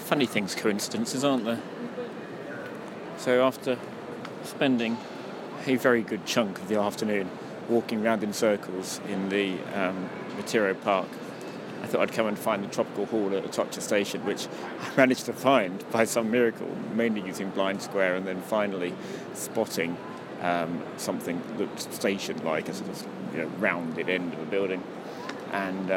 funny things, coincidences, aren't there? So after spending a very good chunk of the afternoon walking around in circles in the Retiro Park, I thought I'd come and find the Tropical Hall at Atocha Station, which I managed to find by some miracle, mainly using Blind Square, and then finally spotting something that looked station-like, a sort of rounded end of a building. And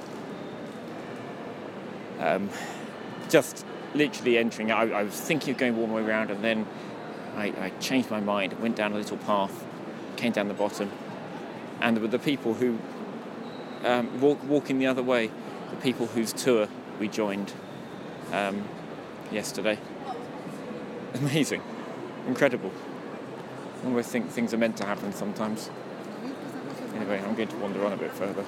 just literally entering, I was thinking of going one way around, and then I changed my mind, went down a little path, came down the bottom, and there were the people who walking the other way, the people whose tour we joined yesterday. Amazing, incredible. I almost think things are meant to happen sometimes. Anyway, I'm going to wander on a bit further.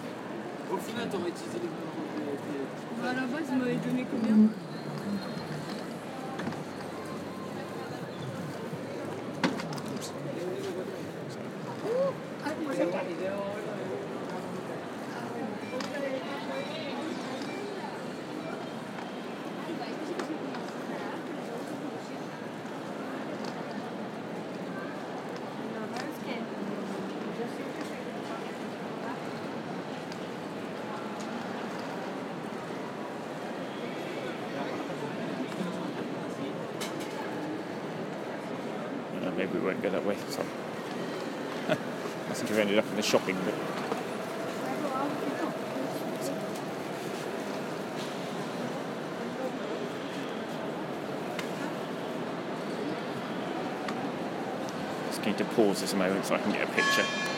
Maybe we won't go that way. So I think we've ended up in the shopping bit. Just going to pause this a moment so I can get a picture.